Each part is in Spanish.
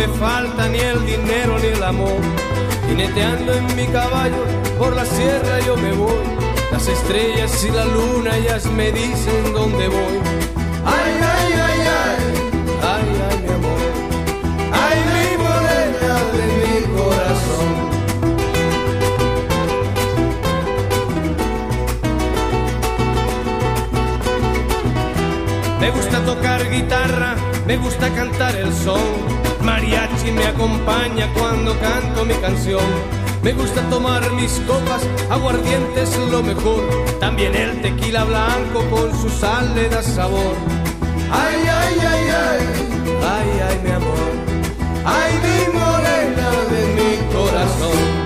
me falta ni el dinero ni el amor. Jineteando en mi caballo por la sierra yo me voy. Las estrellas y la luna ellas me dicen dónde voy. Ay, ay, ay, ay, ay, ay, mi amor. Ay, mi morena de mi corazón. Me gusta tocar guitarra, me gusta cantar el son. Mariachi me acompaña cuando canto mi canción. Me gusta tomar mis copas, aguardiente es lo mejor. También el tequila blanco con su sal le da sabor. Ay, ay, ay, ay, ay, ay, mi amor. Ay, mi morena de mi corazón.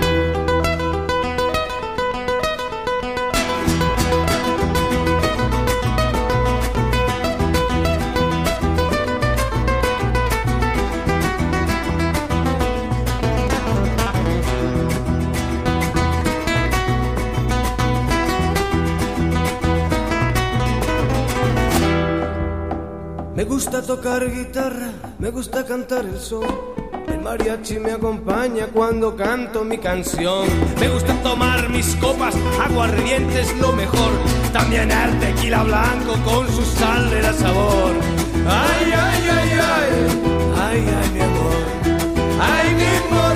Me gusta tocar guitarra, me gusta cantar el son. El mariachi me acompaña cuando canto mi canción. Me gusta tomar mis copas, aguardiente es lo mejor. También el tequila blanco con su sal le da sabor. Ay, ay, ay, ay, ay, ay, mi amor. Ay, mi amor.